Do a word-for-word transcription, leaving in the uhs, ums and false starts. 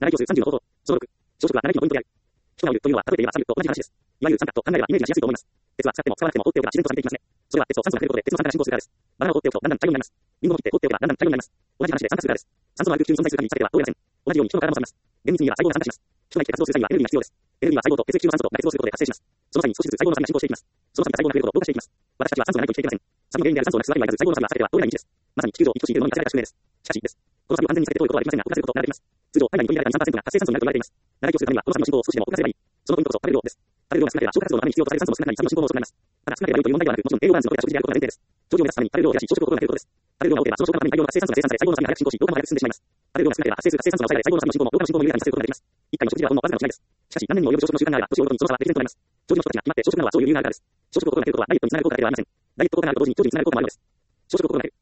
なな行数さんじゅうの方法。小ろく。小食はなな機のポイントである。人がおるというのは数えていればさんびょうと同じ話です。いわゆる三角と考えればイメージがしやすいと思います。鉄は使っても使わなくても放っておけば自然とされていきますね。それは鉄を酸素が触れることで鉄の酸化が進行するからです。バナナを放っておくとだんだん茶色になります。リンゴも切って放っておけばだんだん茶色になります。同じ話で酸化するからです。酸素のある空気中に存在する限り茶では通れません。同じように人の体もされます。厳密に言えば細胞が酸化します。人が生きて活動する際にはエネルギーが必要です。エネルギーは細胞と血液中の酸素とが結合することで発生します。その際に少しずつ細胞のサビが進行していきます。その際に細胞が増えるほど老化していきます。私たちは酸素がないと生きていけません。サビの原因である酸素をなくすわけにはいかず細胞のサビが避けては通れない道です。まさに地球上を生きとしいるのになされた宿命です。しかしです。このサビを完全に避けて通ることはできませんが、浮かせることができます。通常、体内に取り入れられたに、さんパーセントが活性酸素になると言われています。なな行数のためには、このサビの進行を少しでも遅らせればいい。そのポイントこそ食べる量です。食べる量が少なければ消化活動のために必要とされる酸素も少なくなり、サビの進行も遅くなります。ただ、少なければ良いという問題ではなく、もちろん栄養バランスの取れた食事であることが前提です。長寿を目指すために食べる量を減らし、朝食を心がけることです。食べる量が多ければ、その消化のために大量の活性酸素が生産され、細胞のサビが早く進行し、老化も早く進んでしまいます。食べる量が少なければ、発生する活性酸素が抑えられ、細胞のサビの進行も老化の進行も緩やかにさせることができます。一回の食事ではほんのわずかな違いです。しかし、何年にも及ぶ朝食の習慣があれば、年を追うごとにその差は歴然となります。長寿の人たちが決まって朝食なのはそういう理由があるからです。朝食を心がけることはダイエットにつながる効果だけではありません。ダイエットを行うと同時に長寿につながる効果もあるのです。朝食を心がける。